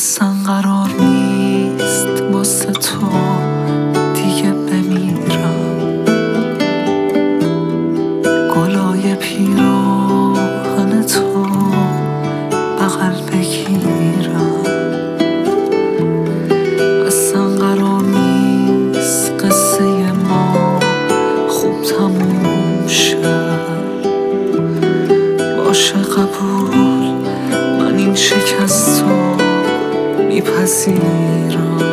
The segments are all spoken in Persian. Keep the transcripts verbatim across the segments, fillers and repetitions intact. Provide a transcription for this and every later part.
اصلا قرار نیست واسه تو دیگه بمیرم، گلای پیراهن تو بغل بگیرم. اصلا قرار نیست قصه ما خوب تموم شد، باشه قبول، من این شکست رو میپذیرم.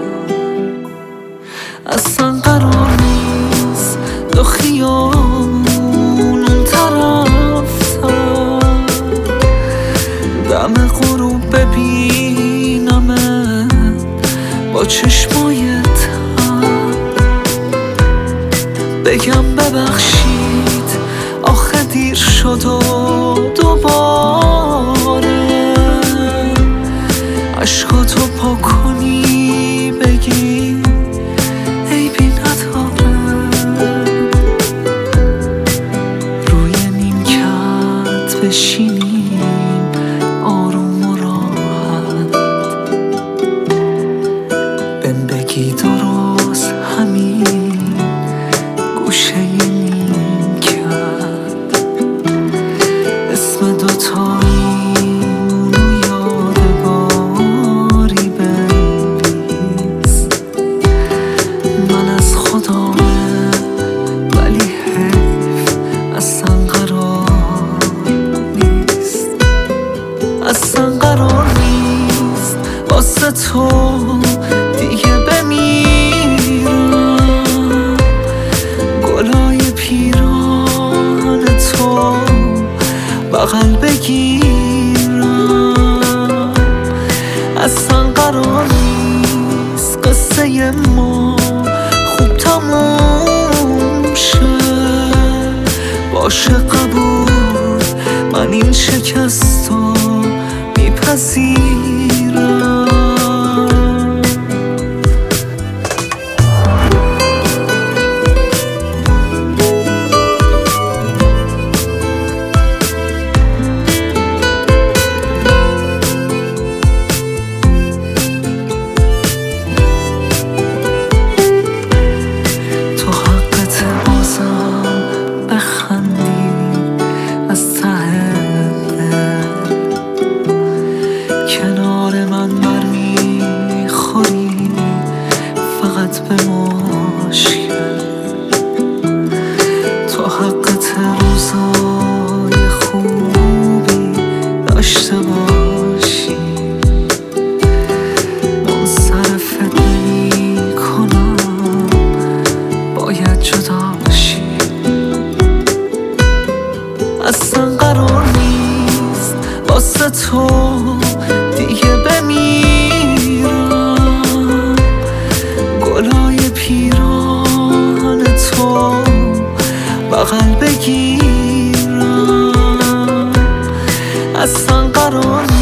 اصلا قرار نیست دو خیابون اون طرفتر دم غروب ببینمت با چشمای تر، بگم ببخشید آخه دیر شد و دوباره عشقاتو پا کنی بگی عیبی نداره، روی نیمکت بشینیم آروم و راحت، بهم بگی درست همین گوشه نیمکت، اسم دوتایی اصلا قرار نیست واسه تو دیگه بمیرم، گلای پیراهن تو بغل بگیرم. اصلا قرار نیست قصه ما خوب تموم شه، باشه قبول، من این شکست رو میپذیرم. تو حقت بازم بخندی از ته دل، کنار من برمیخوری فقط به مشکل، تو حقت روزای خوبی داشته باشی، منصرفت نمی کنم باید جداشی. اصلا قرار نیست واسه تو دیگه بمیرم، گلای پیراهن تو بغل بگیرم. اصلا قرار